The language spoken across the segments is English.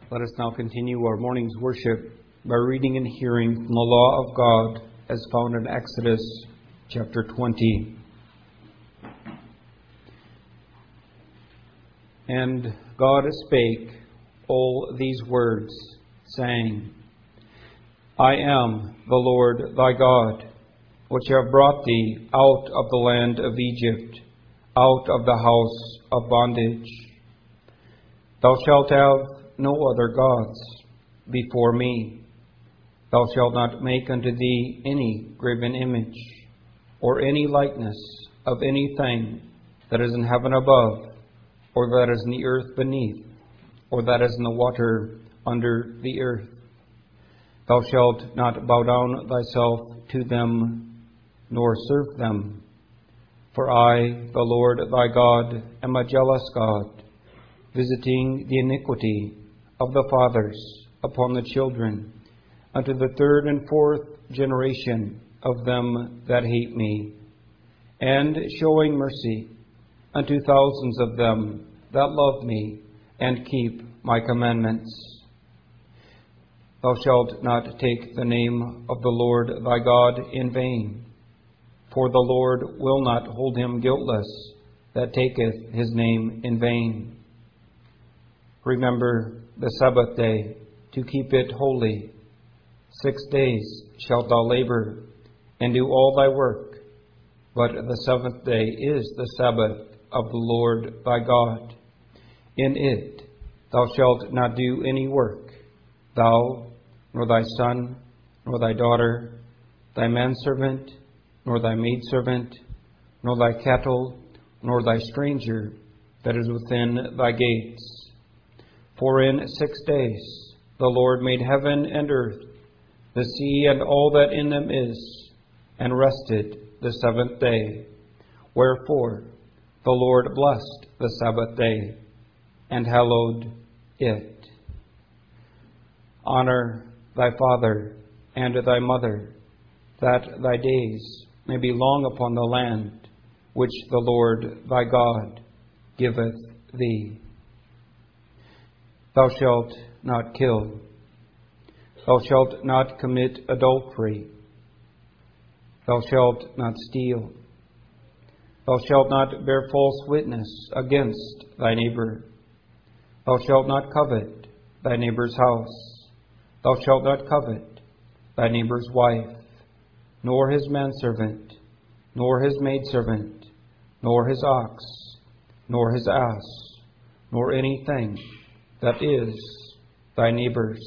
Let us now continue our morning's worship by reading and hearing from the law of God as found in Exodus chapter 20. And God spake all these words, saying, I am the Lord thy God, which have brought thee out of the land of Egypt, out of the house of bondage. Thou shalt have no other gods before me. Thou shalt not make unto thee any graven image, or any likeness of anything that is in heaven above, or that is in the earth beneath, or that is in the water under the earth. Thou shalt not bow down thyself to them, nor serve them. For I, the Lord thy God, am a jealous God, visiting the iniquity of the fathers upon the children, unto the third and fourth generation of them that hate me, and showing mercy unto thousands of them that love me and keep my commandments. Thou shalt not take the name of the Lord thy God in vain, for the Lord will not hold him guiltless that taketh his name in vain. Remember the Sabbath day to keep it holy. 6 days shalt thou labor and do all thy work, but the seventh day is the Sabbath of the Lord thy God. In it thou shalt not do any work, thou, nor thy son, nor thy daughter, thy manservant, nor thy maidservant, nor thy cattle, nor thy stranger that is within thy gates. For in 6 days the Lord made heaven and earth, the sea and all that in them is, and rested the seventh day. Wherefore the Lord blessed the Sabbath day, and hallowed it. Honor thy father and thy mother, that thy days may be long upon the land which the Lord thy God giveth thee. Thou shalt not kill. Thou shalt not commit adultery. Thou shalt not steal. Thou shalt not bear false witness against thy neighbor. Thou shalt not covet thy neighbor's house. Thou shalt not covet thy neighbor's wife, nor his manservant, nor his maidservant, nor his ox, nor his ass, nor anything that is thy neighbor's.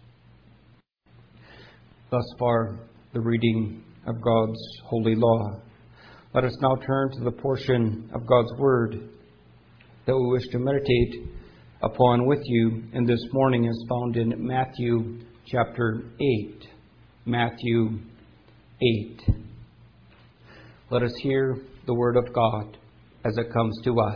Thus far, the reading of God's holy law. Let us now turn to the portion of God's Word that we wish to meditate upon with you, and this morning is found in Matthew chapter 8. Matthew 8. Let us hear the Word of God as it comes to us.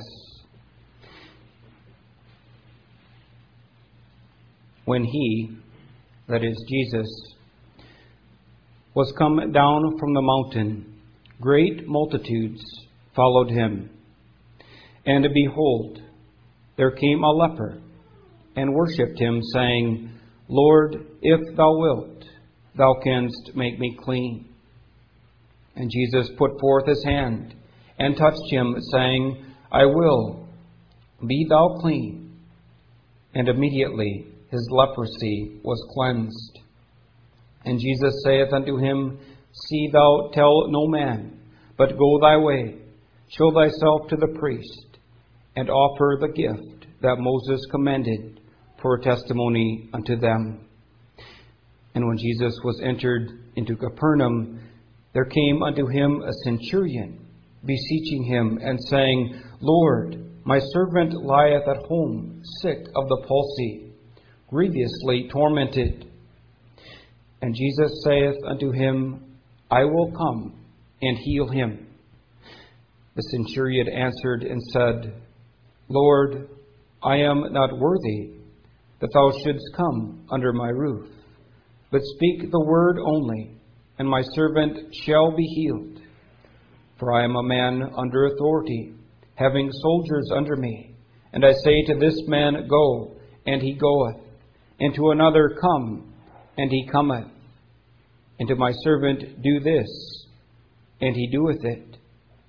When he, that is Jesus, was come down from the mountain, great multitudes followed him. And behold, there came a leper, and worshipped him, saying, Lord, if thou wilt, thou canst make me clean. And Jesus put forth his hand, and touched him, saying, I will, be thou clean. And immediately his leprosy was cleansed. And Jesus saith unto him, See thou tell no man, but go thy way, show thyself to the priest, and offer the gift that Moses commanded for a testimony unto them. And when Jesus was entered into Capernaum, there came unto him a centurion, beseeching him, and saying, Lord, my servant lieth at home, sick of the palsy, grievously tormented. And Jesus saith unto him, I will come and heal him. The centurion answered and said, Lord, I am not worthy that thou shouldst come under my roof, but speak the word only, and my servant shall be healed. For I am a man under authority, having soldiers under me. And I say to this man, Go, and he goeth, and to another, Come, and he cometh. And to my servant, Do this, and he doeth it.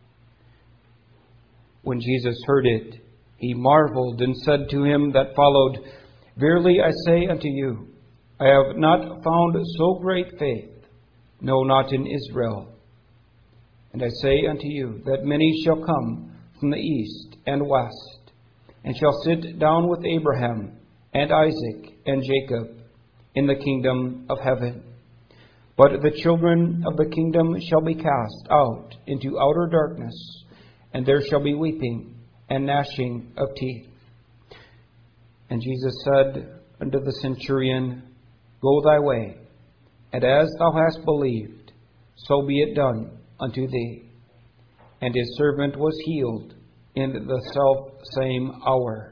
When Jesus heard it, he marveled, and said to him that followed, Verily I say unto you, I have not found so great faith, no, not in Israel. And I say unto you, that many shall come from the east and west, and shall sit down with Abraham and Isaac and Jacob in the kingdom of heaven. But the children of the kingdom shall be cast out into outer darkness, and there shall be weeping and gnashing of teeth. And Jesus said unto the centurion, Go thy way, and as thou hast believed, so be it done unto thee. And his servant was healed in the selfsame hour.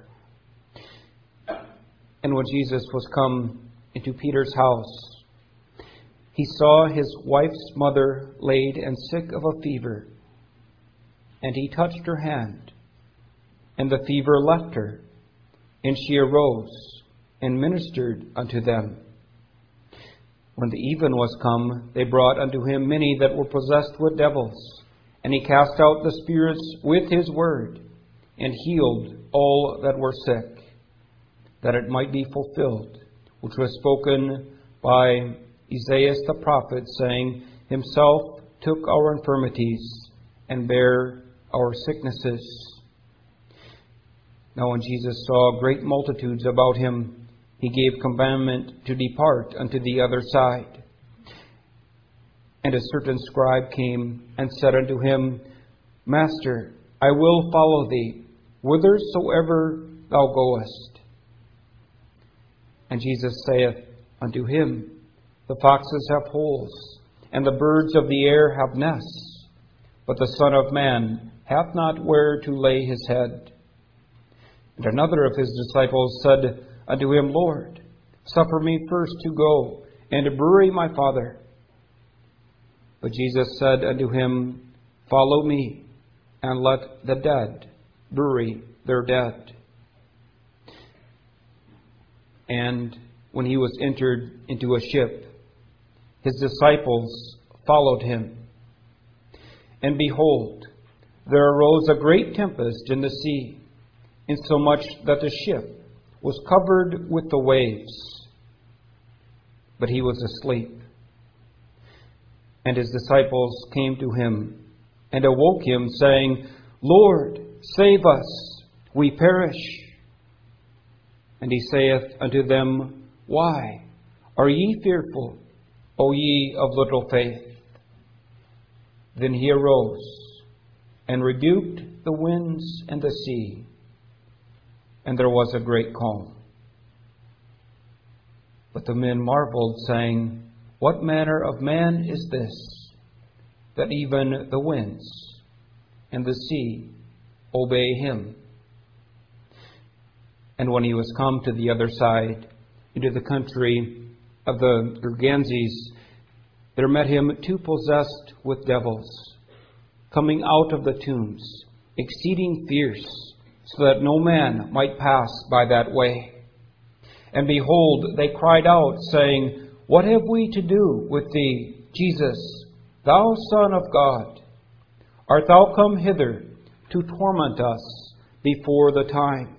And when Jesus was come into Peter's house, he saw his wife's mother laid and sick of a fever. And he touched her hand, and the fever left her, and she arose and ministered unto them. When the even was come, they brought unto him many that were possessed with devils, and he cast out the spirits with his word, and healed all that were sick, that it might be fulfilled, which was spoken by Isaiah the prophet, saying, Himself took our infirmities, and bare our sicknesses. Now when Jesus saw great multitudes about him, he gave commandment to depart unto the other side. And a certain scribe came and said unto him, Master, I will follow thee, whithersoever thou goest. And Jesus saith unto him, The foxes have holes, and the birds of the air have nests, but the Son of Man hath not where to lay his head. And another of his disciples said unto him, Lord, suffer me first to go and to bury my father. But Jesus said unto him, Follow me, and let the dead bury their dead. And when he was entered into a ship, his disciples followed him. And behold, there arose a great tempest in the sea, insomuch that the ship was covered with the waves. But he was asleep. And his disciples came to him, and awoke him, saying, Lord, save us, we perish. And he saith unto them, Why are ye fearful, O ye of little faith? Then he arose, and rebuked the winds and the sea, and there was a great calm. But the men marveled, saying, What manner of man is this, that even the winds and the sea obey him? And when he was come to the other side, into the country of the Gergeses, there met him two possessed with devils, coming out of the tombs, exceeding fierce, so that no man might pass by that way. And behold, they cried out, saying, What have we to do with thee, Jesus, thou Son of God? Art thou come hither to torment us before the time?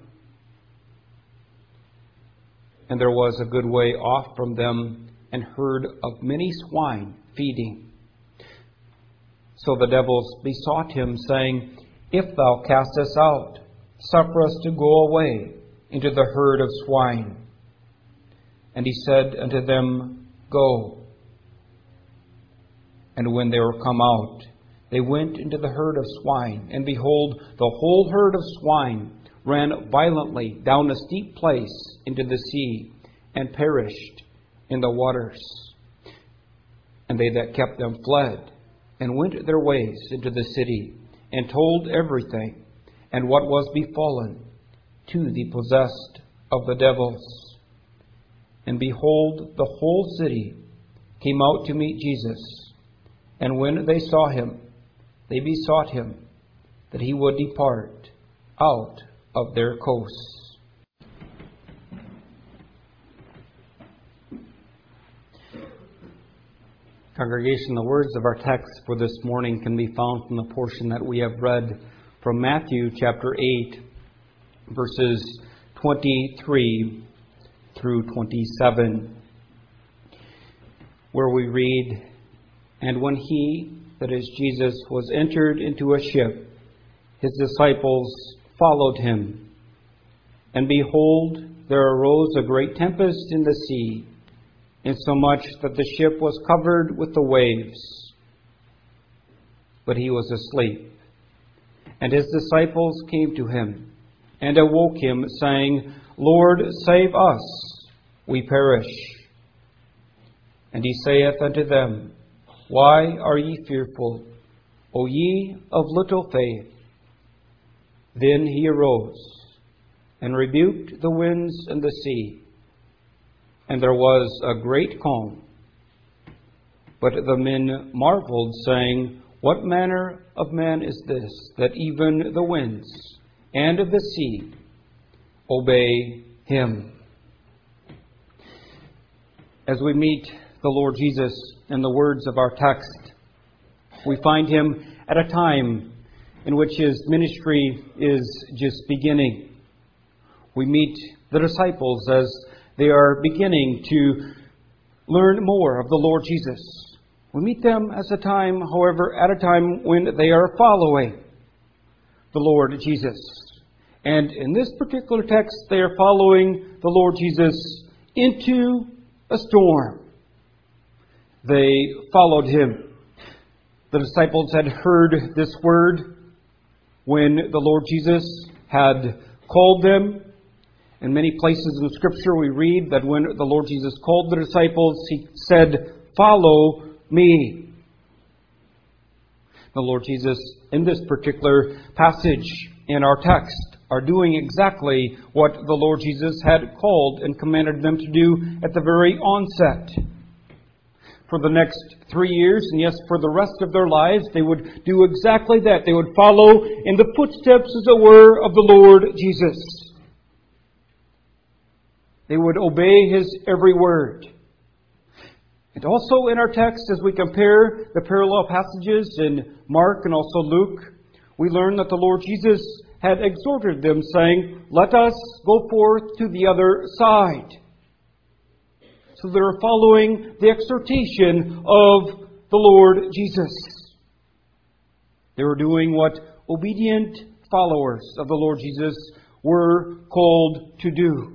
And there was a good way off from them an herd of many swine feeding. So the devils besought him, saying, If thou cast us out, suffer us to go away into the herd of swine. And he said unto them, Go. And when they were come out, they went into the herd of swine, and behold, the whole herd of swine ran violently down a steep place into the sea, and perished in the waters. And they that kept them fled, and went their ways into the city, and told everything, and what was befallen to the possessed of the devils. And behold, the whole city came out to meet Jesus. And when they saw him, they besought him that he would depart out of their coasts. Congregation, the words of our text for this morning can be found from the portion that we have read from Matthew chapter 8, verses 23 through 27, where we read, "And when he," that is Jesus, "was entered into a ship, his disciples followed him. And behold, there arose a great tempest in the sea, insomuch that the ship was covered with the waves. But he was asleep. And his disciples came to him, and awoke him, saying, Lord, save us, we perish. And he saith unto them, Why are ye fearful, O ye of little faith? Then he arose, and rebuked the winds and the sea, and there was a great calm. But the men marveled, saying, What manner of man is this, that even the winds and the sea obey him?" As we meet the Lord Jesus in the words of our text, we find him at a time in which his ministry is just beginning. We meet the disciples as they are beginning to learn more of the Lord Jesus. We meet them at a time when they are following the Lord Jesus. And in this particular text, they are following the Lord Jesus into a storm. They followed him. The disciples had heard this word when the Lord Jesus had called them. In many places in Scripture we read that when the Lord Jesus called the disciples, he said, Follow me. The Lord Jesus, in this particular passage in our text, are doing exactly what the Lord Jesus had called and commanded them to do at the very onset. For the next 3 years, and yes, for the rest of their lives, they would do exactly that. They would follow in the footsteps, as it were, of the Lord Jesus. They would obey his every word. And also in our text, as we compare the parallel passages in Mark and also Luke, we learn that the Lord Jesus had exhorted them, saying, Let us go forth to the other side. So they're following the exhortation of the Lord Jesus. They were doing what obedient followers of the Lord Jesus were called to do.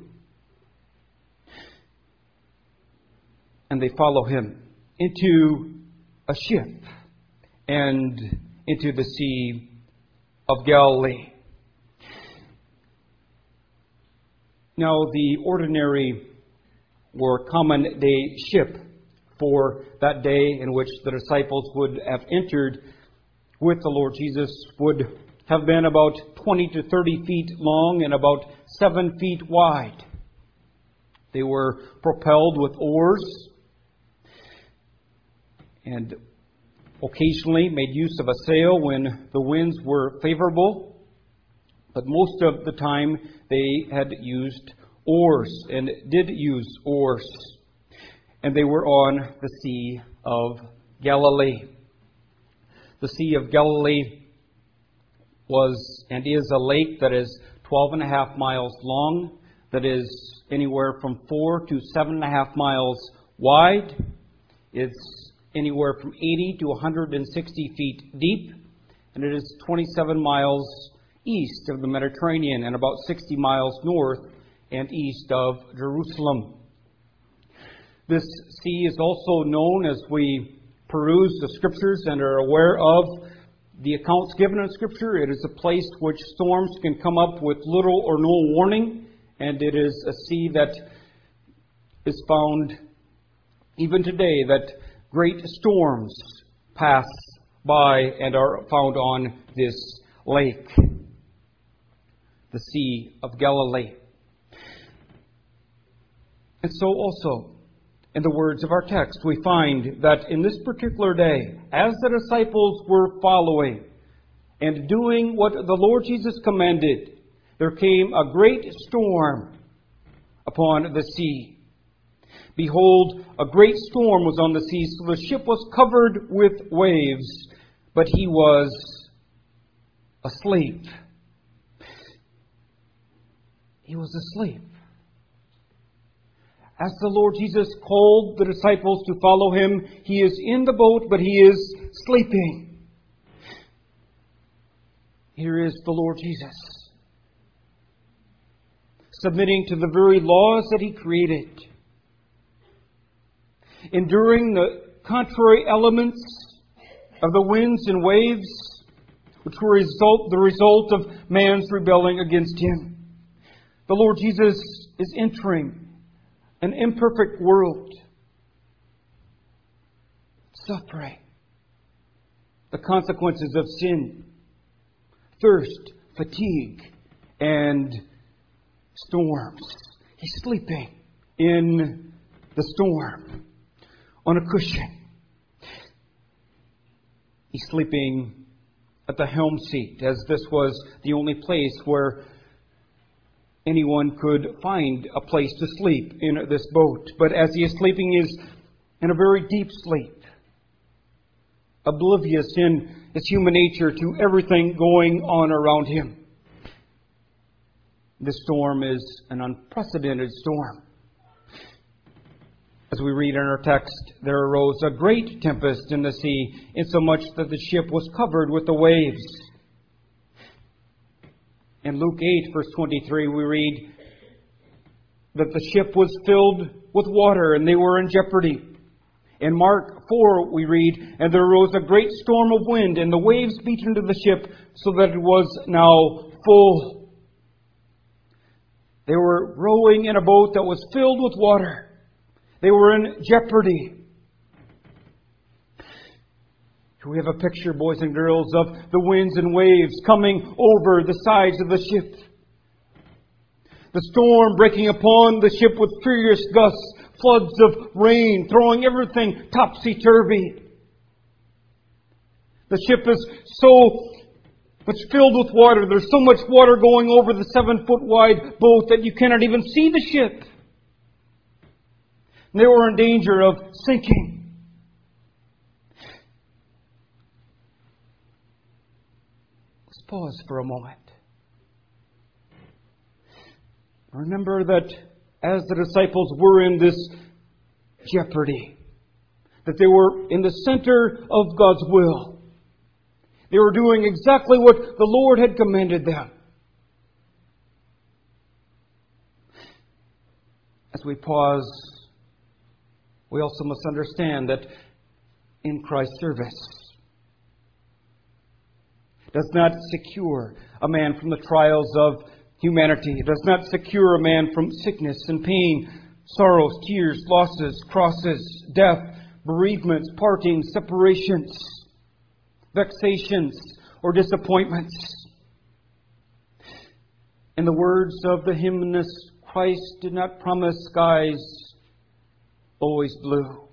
And they follow him into a ship and into the Sea of Galilee. Now, the ordinary or common day ship for that day in which the disciples would have entered with the Lord Jesus would have been about 20 to 30 feet long and about 7 feet wide. They were propelled with oars and occasionally made use of a sail when the winds were favorable. But most of the time they had used oars and did use oars. And they were on the Sea of Galilee. The Sea of Galilee was and is a lake that is 12.5 miles long, that is anywhere from 4 to 7.5 miles wide. It's anywhere from 80 to 160 feet deep, and it is 27 miles east of the Mediterranean and about 60 miles north and east of Jerusalem. This sea is also known, as we peruse the Scriptures and are aware of the accounts given in Scripture, it is a place which storms can come up with little or no warning, and it is a sea that is found even today, that great storms pass by and are found on this lake, the Sea of Galilee. And so also, in the words of our text, we find that in this particular day, as the disciples were following and doing what the Lord Jesus commanded, there came a great storm upon the sea. Behold, a great storm was on the sea, so the ship was covered with waves, but he was asleep. He was asleep. As the Lord Jesus called the disciples to follow him, he is in the boat, but he is sleeping. Here is the Lord Jesus, submitting to the very laws that he created, enduring the contrary elements of the winds and waves, which were the result of man's rebelling against him. The Lord Jesus is entering an imperfect world, suffering the consequences of sin, thirst, fatigue, and storms. He's sleeping in the storm on a cushion. He's sleeping at the helm seat, as this was the only place where anyone could find a place to sleep in this boat. But as he is sleeping, he is in a very deep sleep, oblivious in his human nature to everything going on around him. This storm is an unprecedented storm. As we read in our text, there arose a great tempest in the sea, insomuch that the ship was covered with the waves. In Luke 8, verse 23, we read that the ship was filled with water and they were in jeopardy. In Mark 4, we read, and there arose a great storm of wind, and the waves beat into the ship, so that it was now full. They were rowing in a boat that was filled with water. They were in jeopardy. Here we have a picture, boys and girls, of the winds and waves coming over the sides of the ship. The storm breaking upon the ship with furious gusts, floods of rain, throwing everything topsy-turvy. The ship is so much filled with water. There's so much water going over the 7-foot wide boat that you cannot even see the ship. They were in danger of sinking. Let's pause for a moment. Remember that as the disciples were in this jeopardy, that they were in the center of God's will. They were doing exactly what the Lord had commanded them. As we pause, we also must understand that in Christ's service does not secure a man from the trials of humanity. It does not secure a man from sickness and pain, sorrows, tears, losses, crosses, death, bereavements, partings, separations, vexations, or disappointments. In the words of the hymnist, Christ did not promise skies always blue.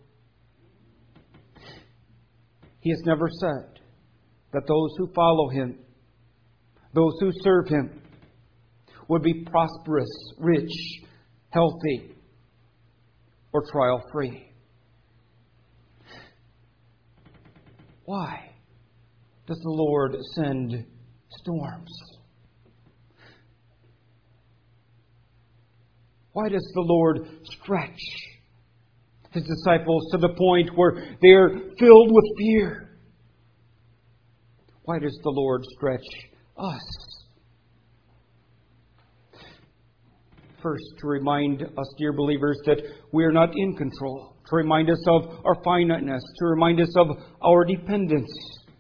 He has never said that those who follow Him, those who serve Him, would be prosperous, rich, healthy, or trial-free. Why does the Lord send storms? Why does the Lord stretch His disciples to the point where they are filled with fear? Why does the Lord stretch us? First, to remind us, dear believers, that we are not in control. To remind us of our finiteness. To remind us of our dependence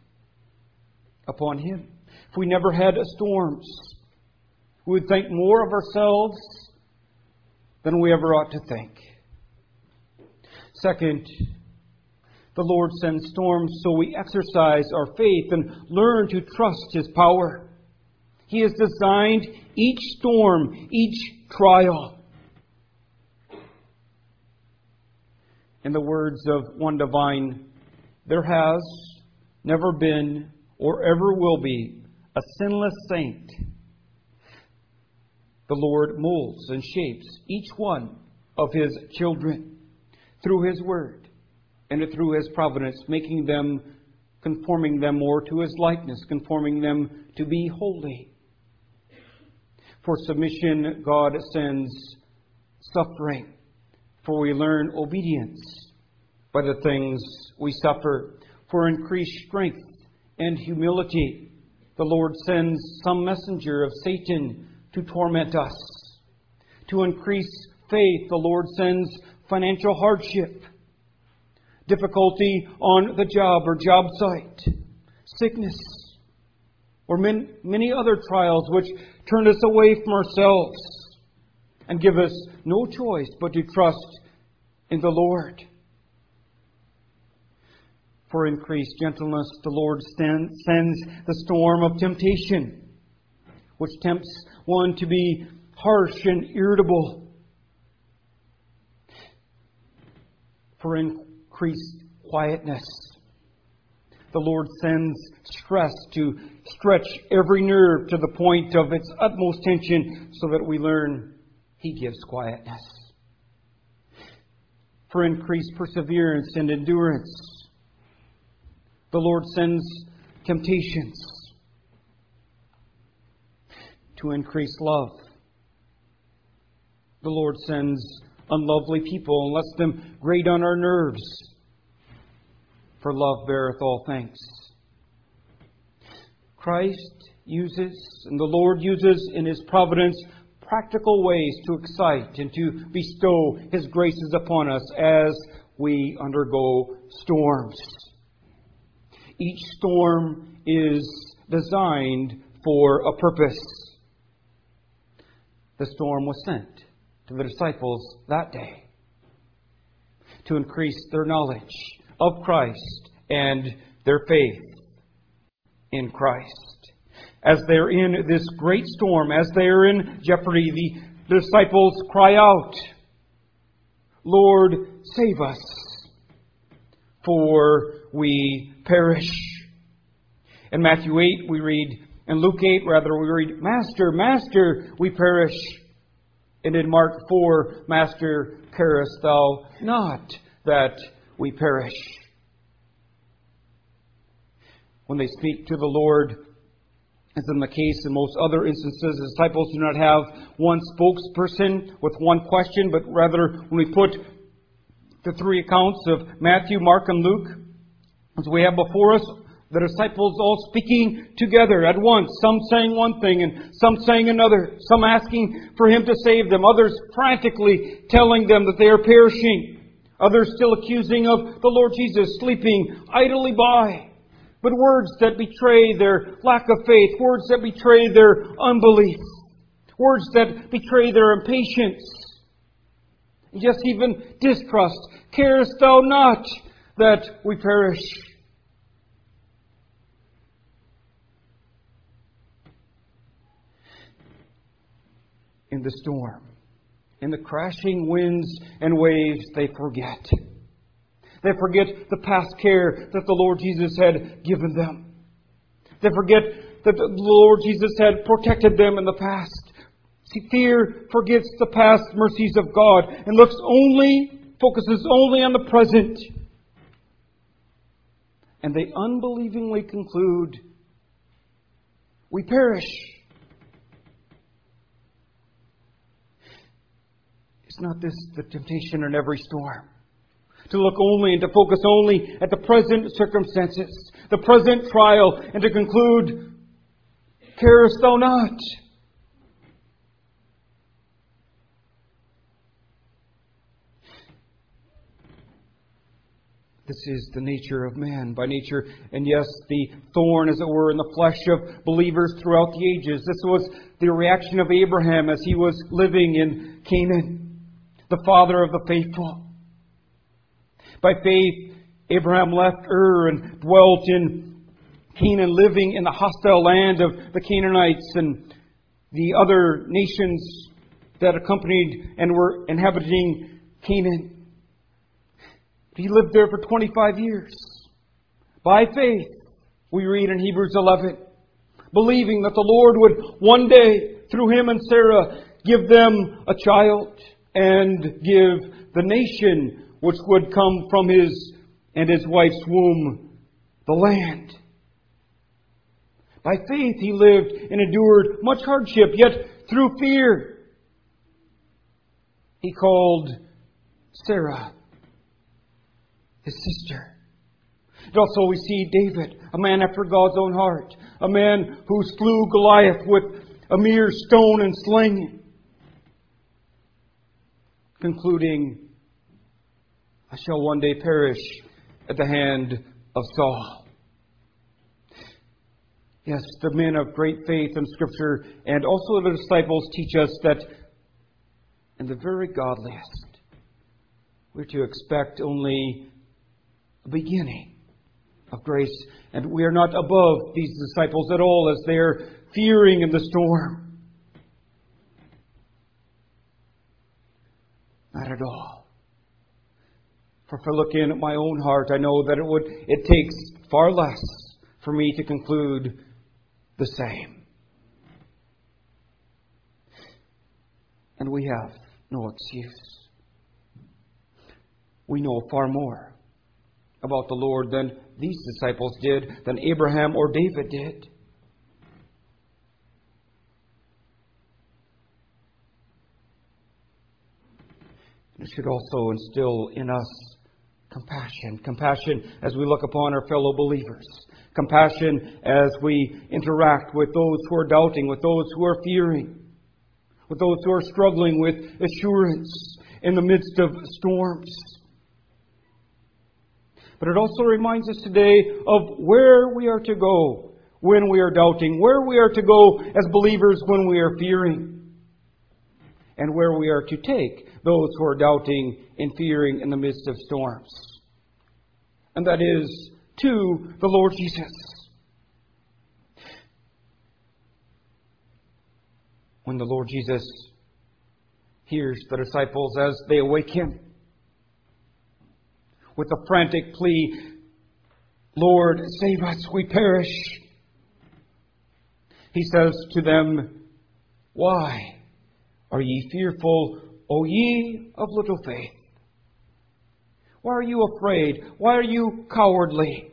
upon Him. If we never had storms, we would think more of ourselves than we ever ought to think. Second, the Lord sends storms so we exercise our faith and learn to trust His power. He has designed each storm, each trial. In the words of one divine, there has never been or ever will be a sinless saint. The Lord molds and shapes each one of His children. through His Word and through His providence, making them, conforming them more to His likeness, conforming them to be holy. For submission, God sends suffering, for we learn obedience by the things we suffer. For increased strength and humility, the Lord sends some messenger of Satan to torment us. To increase faith, the Lord sends financial hardship, difficulty on the job or job site, sickness, or many other trials which turn us away from ourselves and give us no choice but to trust in the Lord. For increased gentleness, the Lord sends the storm of temptation, which tempts one to be harsh and irritable. For increased quietness, the Lord sends stress to stretch every nerve to the point of its utmost tension so that we learn He gives quietness. For increased perseverance and endurance, the Lord sends temptations. To increase love, the Lord sends unlovely people and lets them grate on our nerves. For love beareth all things. Christ uses, and the Lord uses in His providence, practical ways to excite and to bestow His graces upon us as we undergo storms. Each storm is designed for a purpose. The storm was sent to the disciples that day to increase their knowledge of Christ and their faith in Christ. As they're in this great storm, as they're in jeopardy, the disciples cry out, "Lord, save us, for we perish." In Matthew 8 we read, in Luke 8 rather, we read, "Master, Master, we perish." And in Mark 4, "Master, carest thou not that we perish?" When they speak to the Lord, as in the case in most other instances, the disciples do not have one spokesperson with one question, but rather when we put the three accounts of Matthew, Mark, and Luke, as we have before us, the disciples all speaking together at once, some saying one thing and some saying another, some asking for Him to save them, others frantically telling them that they are perishing, others still accusing of the Lord Jesus sleeping idly by. But words that betray their lack of faith, words that betray their unbelief, words that betray their impatience, just even distrust. "Carest thou not that we perish?" In the storm, in the crashing winds and waves, they forget. They forget the past care that the Lord Jesus had given them. They forget that the Lord Jesus had protected them in the past. See, fear forgets the past mercies of God and focuses only on the present. And they unbelievingly conclude, "We perish." Is not this the temptation in every storm? To look only and to focus only at the present circumstances, the present trial, and to conclude, "Carest thou not?" This is the nature of man by nature, and yes, the thorn, as it were, in the flesh of believers throughout the ages. This was the reaction of Abraham as he was living in Canaan, the father of the faithful. By faith, Abraham left Ur and dwelt in Canaan, living in the hostile land of the Canaanites and the other nations that accompanied and were inhabiting Canaan. He lived there for 25 years. By faith, we read in Hebrews 11, believing that the Lord would one day, through him and Sarah, give them a child and give the nation which would come from his and his wife's womb, the land. By faith he lived and endured much hardship, yet through fear he called Sarah his sister. And also we see David, a man after God's own heart, a man who slew Goliath with a mere stone and sling, concluding, I shall one day perish at the hand of Saul. Yes, the men of great faith in Scripture and also the disciples teach us that in the very godliest, we're to expect only a beginning of grace. And we are not above these disciples at all as they're fearing in the storm. Not at all. For if I look in at my own heart, I know that it takes far less for me to conclude the same. And we have no excuse. We know far more about the Lord than these disciples did, than Abraham or David did. It should also instill in us compassion. Compassion as we look upon our fellow believers. Compassion as we interact with those who are doubting, with those who are fearing, with those who are struggling with assurance in the midst of storms. But it also reminds us today of where we are to go when we are doubting, where we are to go as believers when we are fearing, and where we are to take those who are doubting and fearing in the midst of storms. And that is to the Lord Jesus. When the Lord Jesus hears the disciples as they awake Him with a frantic plea, Lord, save us, we perish. He says to them, why are ye fearful, O ye of little faith? Why are you afraid? Why are you cowardly?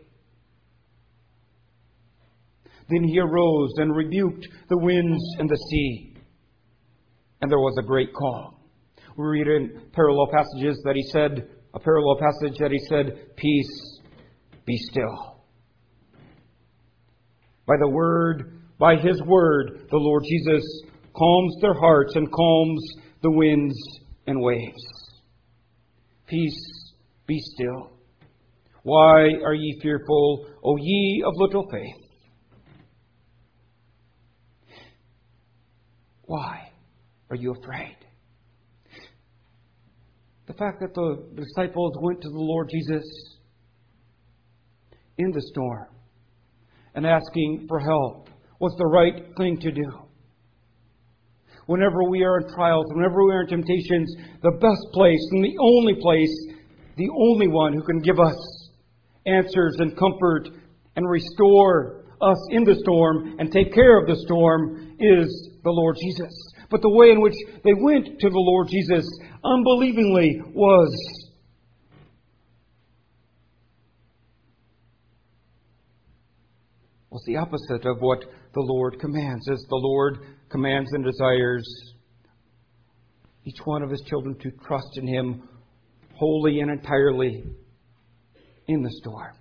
Then he arose and rebuked the winds and the sea, and there was a great calm. We read in parallel passages that he said, peace, be still. By His word, the Lord Jesus calms their hearts and calms the winds and waves. Peace, be still. Why are ye fearful, O ye of little faith? Why are you afraid? The fact that the disciples went to the Lord Jesus in the storm and asking for help was the right thing to do. Whenever we are in trials, whenever we are in temptations, the best place and the only one who can give us answers and comfort and restore us in the storm and take care of the storm is the Lord Jesus. But the way in which they went to the Lord Jesus unbelievingly was the opposite of what the Lord commands. As the Lord commands and desires each one of His children to trust in Him wholly and entirely in the storm.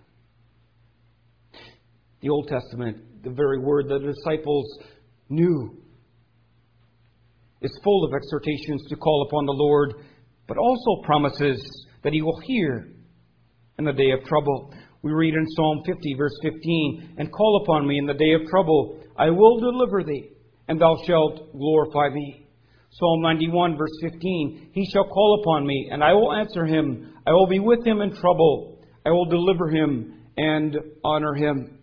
The Old Testament, the very word that the disciples knew, is full of exhortations to call upon the Lord, but also promises that He will hear in the day of trouble. We read in Psalm 50, verse 15, and call upon me in the day of trouble. I will deliver thee, and thou shalt glorify me. Psalm 91, verse 15, he shall call upon me, and I will answer him. I will be with him in trouble. I will deliver him and honor him.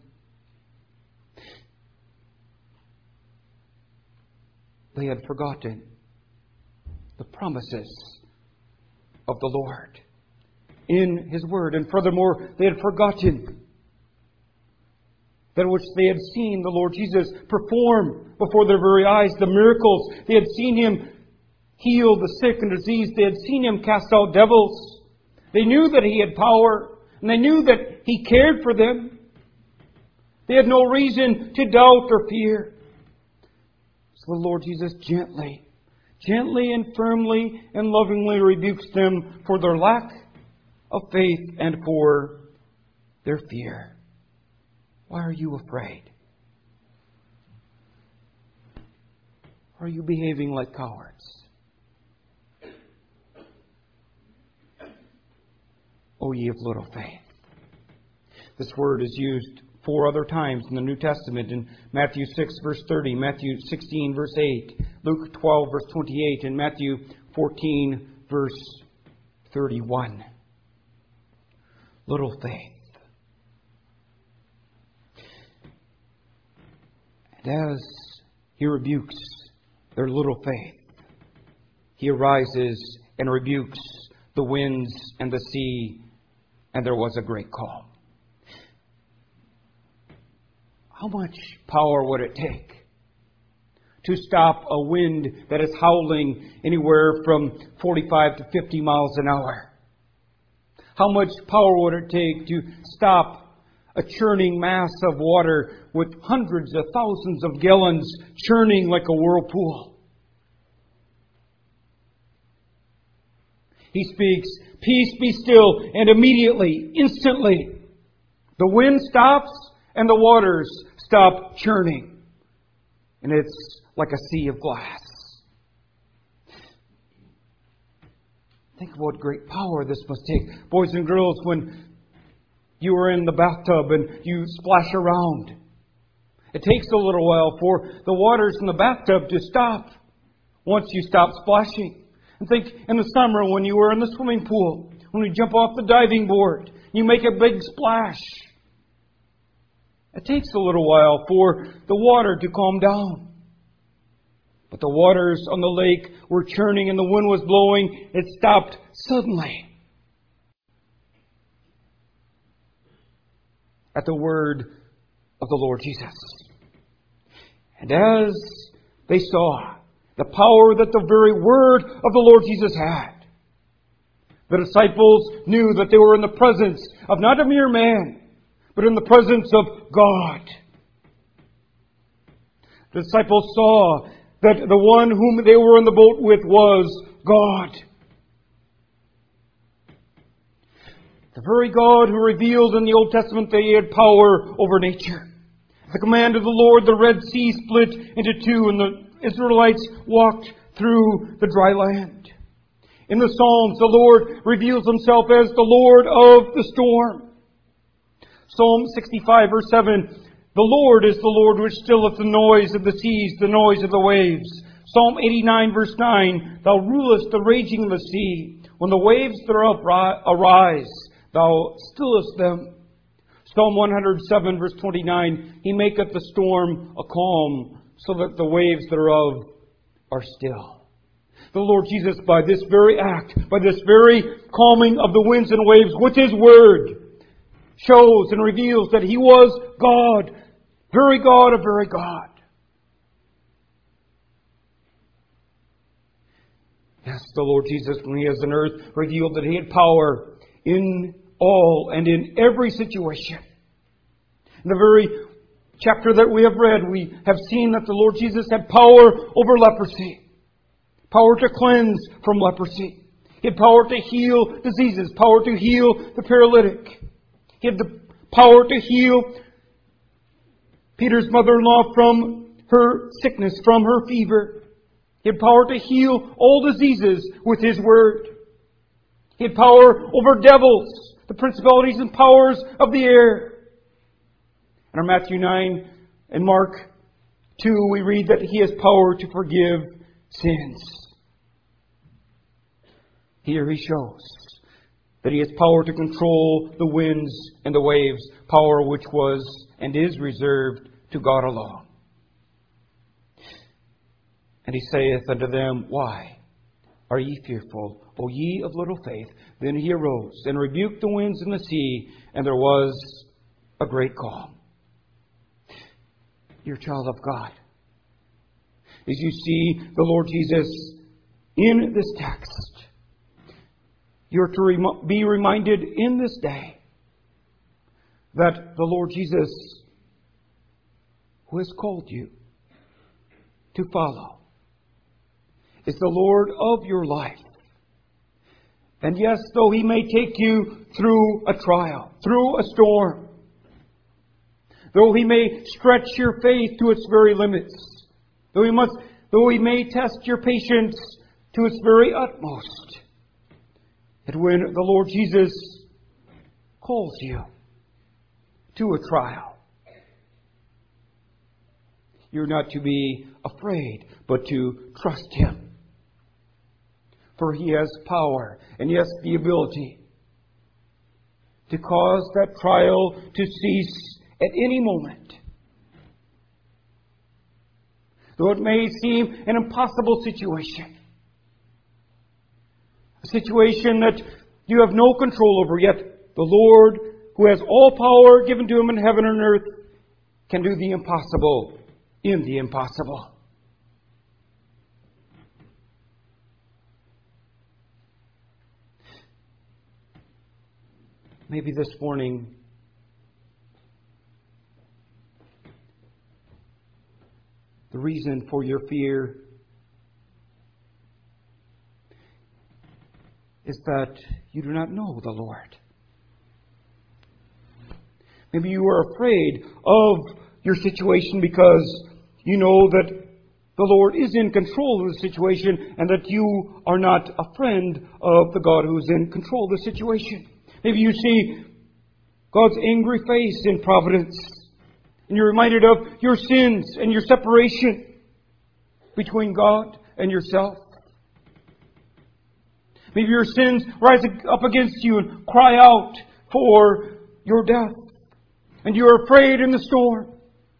They had forgotten the promises of the Lord in His Word. And furthermore, they had forgotten that which they had seen the Lord Jesus perform before their very eyes, the miracles. They had seen Him heal the sick and diseased. They had seen Him cast out devils. They knew that He had power, and they knew that He cared for them. They had no reason to doubt or fear. So the Lord Jesus gently and firmly and lovingly rebukes them for their lack of faith and for their fear. Why are you afraid? Are you behaving like cowards? O ye of little faith. This word is used 4 other times in the New Testament, in Matthew 6, verse 30, Matthew 16, verse 8, Luke 12, verse 28, and Matthew 14, verse 31. Little faith. And as He rebukes their little faith, He arises and rebukes the winds and the sea, and there was a great calm. How much power would it take to stop a wind that is howling anywhere from 45 to 50 miles an hour? How much power would it take to stop a churning mass of water with hundreds of thousands of gallons churning like a whirlpool? He speaks, "Peace, be still," and immediately, instantly, the wind stops and the waters stop churning. And it's like a sea of glass. Think of what great power this must take. Boys and girls, when you are in the bathtub and you splash around, it takes a little while for the waters in the bathtub to stop once you stop splashing. And think in the summer when you were in the swimming pool, when you jump off the diving board, you make a big splash. It takes a little while for the water to calm down. But the waters on the lake were churning and the wind was blowing. It stopped suddenly at the word of the Lord Jesus. And as they saw the power that the very word of the Lord Jesus had, the disciples knew that they were in the presence of not a mere man, but in the presence of God. The disciples saw that the one whom they were in the boat with was God. The very God who revealed in the Old Testament that He had power over nature. At the command of the Lord, the Red Sea split into 2 and the Israelites walked through the dry land. In the Psalms, the Lord reveals Himself as the Lord of the storm. Psalm 65, verse 7, "The Lord is the Lord which stilleth the noise of the seas, the noise of the waves." Psalm 89, verse 9, "Thou rulest the raging of the sea. When the waves thereof arise, Thou stillest them." Psalm 107, verse 29, "He maketh the storm a calm, so that the waves thereof are still." The Lord Jesus, by this very act, by this very calming of the winds and waves with His Word, shows and reveals that He was God, very God of very God. Yes, the Lord Jesus, when He was on earth, revealed that He had power in all and in every situation. In the very chapter that we have read, we have seen that the Lord Jesus had power over leprosy. Power to cleanse from leprosy. He had power to heal diseases. Power to heal the paralytic. He had the power to heal Peter's mother-in-law from her sickness, from her fever. He had power to heal all diseases with His Word. He had power over devils, the principalities and powers of the air. In our Matthew 9 and Mark 2, we read that He has power to forgive sins. Here He shows that He has power to control the winds and the waves, power which was and is reserved to God alone. And He saith unto them, "Why are ye fearful, O ye of little faith?" Then He arose and rebuked the winds and the sea, and there was a great calm. You're a child of God. As you see the Lord Jesus in this text, You're to be reminded in this day that the Lord Jesus, who has called you to follow, is the Lord of your life. And yes, though He may take you through a trial, through a storm, though He may stretch your faith to its very limits, though He may test your patience to its very utmost, that when the Lord Jesus calls you to a trial, you're not to be afraid, but to trust Him. For He has power and yes, the ability to cause that trial to cease at any moment. Though it may seem an impossible situation, a situation that you have no control over, yet the Lord, who has all power given to Him in heaven and earth, can do the impossible in the impossible. Maybe this morning the reason for your fear is that you do not know the Lord. Maybe you are afraid of your situation because you know that the Lord is in control of the situation and that you are not a friend of the God who is in control of the situation. Maybe you see God's angry face in providence and you're reminded of your sins and your separation between God and yourself. Maybe your sins rise up against you and cry out for your death. And you are afraid in the storm.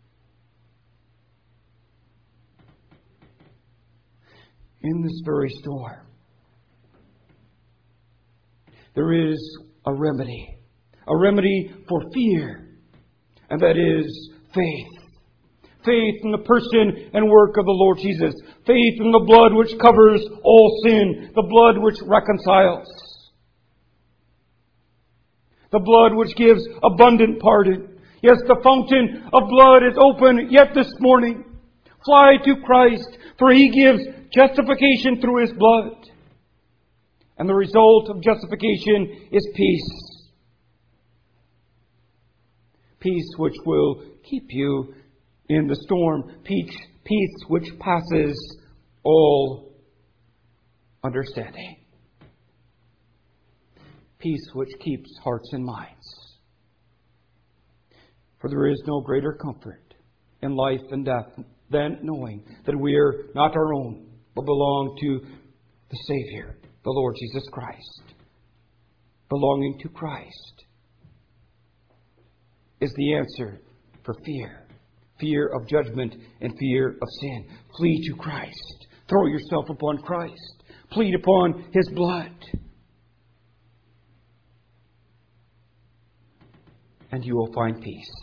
In this very storm, there is a remedy for fear, and that is faith. Faith in the person and work of the Lord Jesus. Faith in the blood which covers all sin. The blood which reconciles. The blood which gives abundant pardon. Yes, the fountain of blood is open yet this morning. Fly to Christ, for He gives justification through His blood. And the result of justification is peace. Peace which will keep you in the storm. Peace which passes all understanding. Peace which keeps hearts and minds. For there is no greater comfort in life and death than knowing that we are not our own, but belong to the Savior, the Lord Jesus Christ. Belonging to Christ is the answer for fear. Fear of judgment and fear of sin. Flee to Christ. Throw yourself upon Christ. Plead upon His blood. And you will find peace.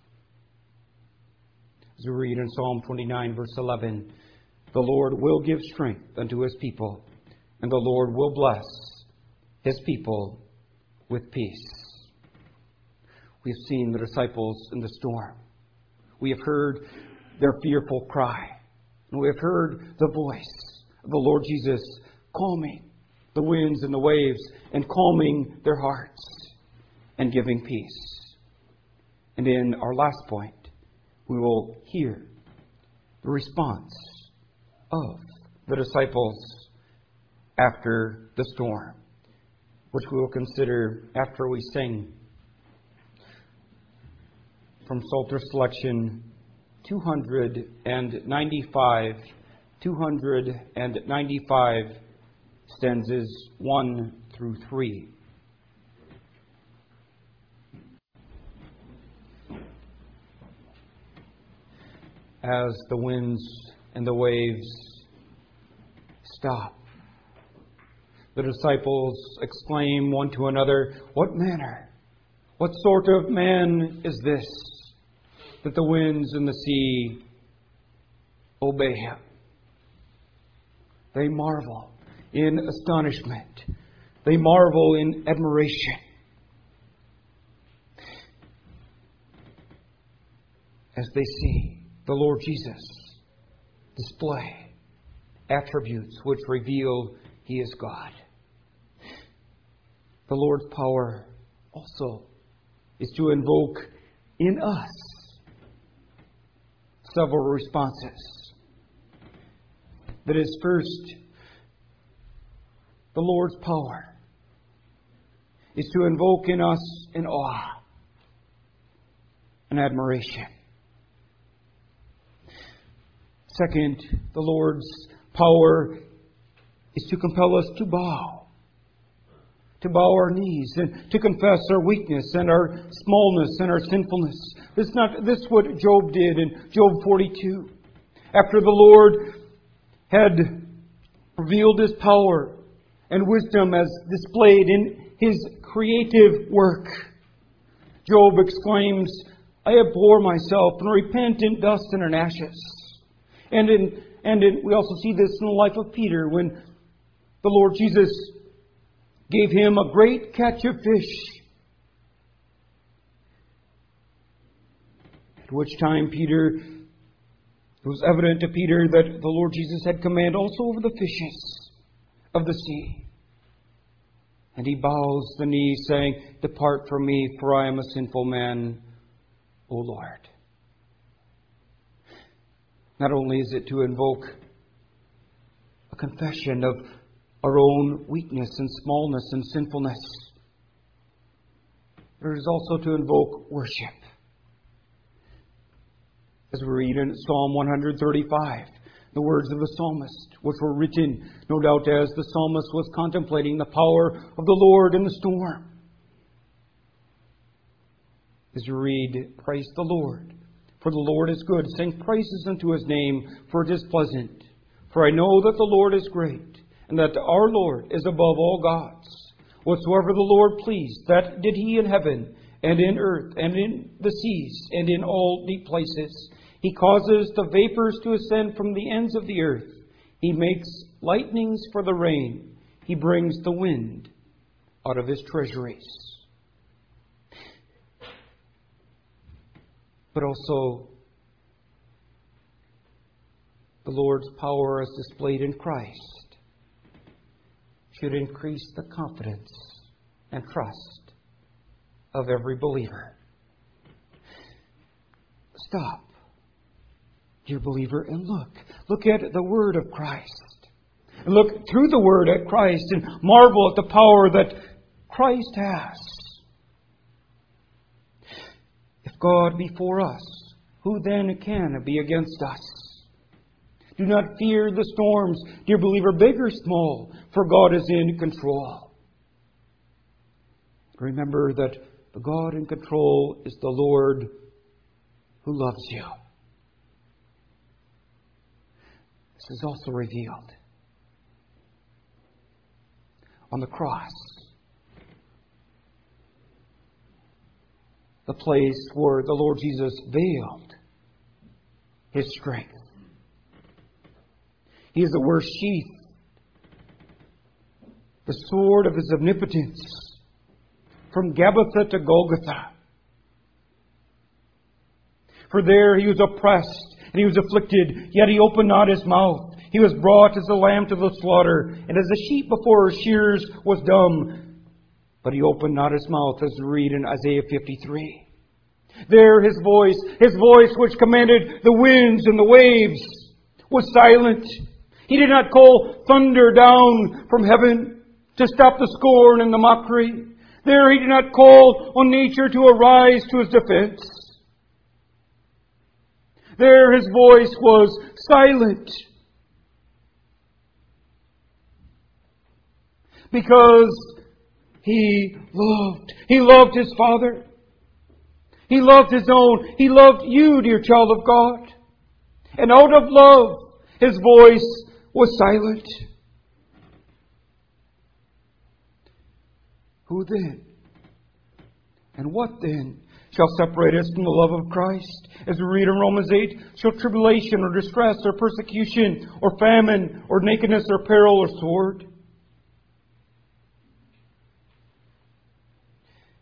As we read in Psalm 29, verse 11, the Lord will give strength unto His people, and the Lord will bless His people with peace. We have seen the disciples in the storm. We have heard their fearful cry. And we have heard the voice of the Lord Jesus calming the winds and the waves and calming their hearts and giving peace. And in our last point, we will hear the response of the disciples after the storm, which we will consider after we sing from Psalter Selection 295 stanzas 1 through 3. As the winds and the waves stop, the disciples exclaim one to another, "What manner, what sort of man is this, that the winds and the sea obey Him?" They marvel in astonishment They marvel in admiration as they see the Lord Jesus display attributes which reveal He is God. The Lord's power also is to invoke in us several responses. That is, first, the Lord's power is to invoke in us an awe and admiration. Second, the Lord's power is to compel us to bow our knees and to confess our weakness and our smallness and our sinfulness. This is what Job did in Job 42. After the Lord had revealed His power and wisdom as displayed in His creative work, Job exclaims, "I abhor myself and repent in dust and in ashes." We also see this in the life of Peter when the Lord Jesus gave him a great catch of fish. At which time it was evident to Peter that the Lord Jesus had command also over the fishes of the sea. And he bows the knee, saying, "Depart from me, for I am a sinful man, O Lord." Not only is it to invoke a confession of our own weakness and smallness and sinfulness, it is also to invoke worship. As we read in Psalm 135, the words of the psalmist, which were written, no doubt, as the psalmist was contemplating the power of the Lord in the storm. As we read, "Praise the Lord, for the Lord is good. Sing praises unto His name, for it is pleasant. For I know that the Lord is great, and that our Lord is above all gods. Whatsoever the Lord pleased, that did He in heaven, and in earth, and in the seas, and in all deep places. He causes the vapors to ascend from the ends of the earth. He makes lightnings for the rain. He brings the wind out of His treasuries." But also, the Lord's power as displayed in Christ should increase the confidence and trust of every believer. Stop, dear believer, and look. Look at the Word of Christ. And look through the Word at Christ and marvel at the power that Christ has. If God be for us, who then can be against us? Do not fear the storms, dear believer, big or small, for God is in control. Remember that the God in control is the Lord who loves you. This is also revealed on the cross, the place where the Lord Jesus veiled His strength. He is the worst sheath, the sword of His omnipotence, from Gabbatha to Golgotha. For there He was oppressed and He was afflicted, yet He opened not His mouth. He was brought as a lamb to the slaughter, and as a sheep before her shears was dumb. But He opened not His mouth, as we read in Isaiah 53. There His voice which commanded the winds and the waves, was silent. He did not call thunder down from heaven to stop the scorn and the mockery. There He did not call on nature to arise to His defense. There His voice was silent. Because He loved His Father. He loved His own. He loved you, dear child of God. And out of love, His voice was silent. Who then? And what then shall separate us from the love of Christ? As we read in Romans 8, shall tribulation or distress or persecution or famine or nakedness or peril or sword?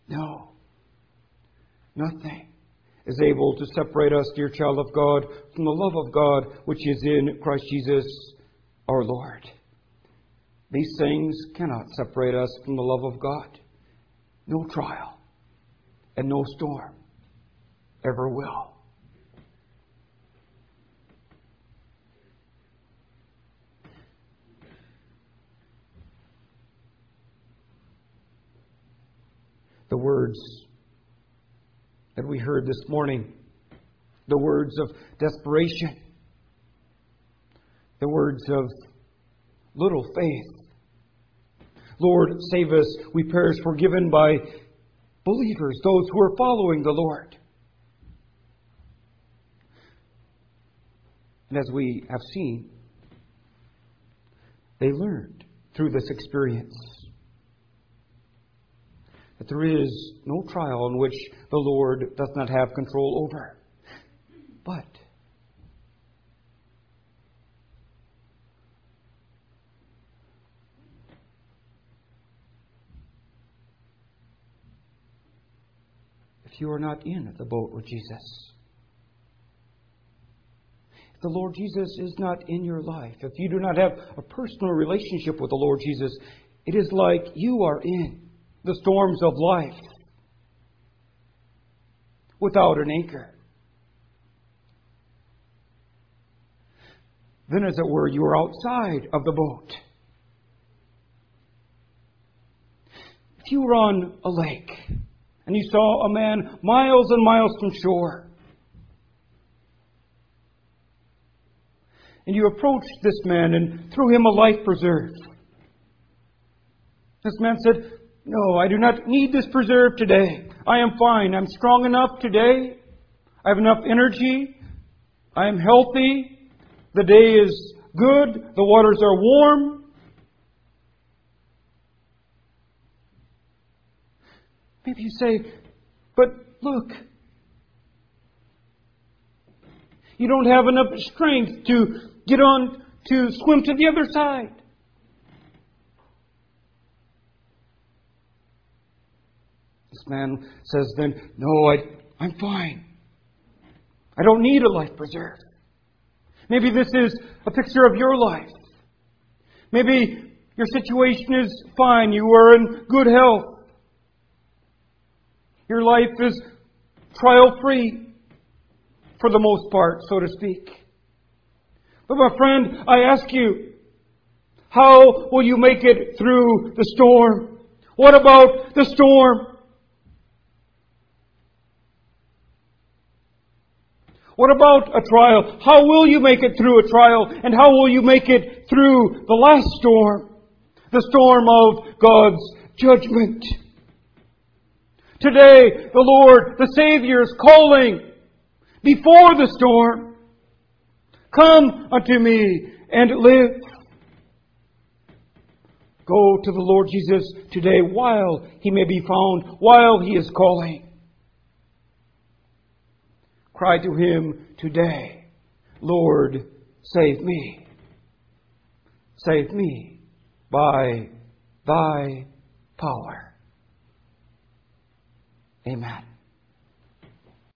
No. Nothing is able to separate us, dear child of God, from the love of God which is in Christ Jesus our Lord. These things cannot separate us from the love of God. No trial and no storm ever will. The words that we heard this morning, the words of desperation, the words of little faith. Lord, save us, we perish, forgiven by believers, those who are following the Lord. And as we have seen, they learned through this experience that there is no trial in which the Lord does not have control over. But if you are not in the boat with Jesus, if the Lord Jesus is not in your life, if you do not have a personal relationship with the Lord Jesus, it is like you are in the storms of life without an anchor. Then, as it were, you are outside of the boat. If you were on a lake and you saw a man miles and miles from shore, and you approached this man and threw him a life preserve, this man said, "No, I do not need this preserve today. I am fine. I'm strong enough today. I have enough energy. I am healthy. The day is good. The waters are warm." Maybe you say, "But look, you don't have enough strength to get on to swim to the other side." This man says then, "No, I'm fine. I don't need a life preserve." Maybe this is a picture of your life. Maybe your situation is fine. You are in good health. Your life is trial-free, for the most part, so to speak. But my friend, I ask you, how will you make it through the storm? What about the storm? What about a trial? How will you make it through a trial? And how will you make it through the last storm? The storm of God's judgment. Today, the Lord, the Savior, is calling before the storm. Come unto me and live. Go to the Lord Jesus today while He may be found, while He is calling. Cry to Him today, "Lord, save me. Save me by Thy power." Amen.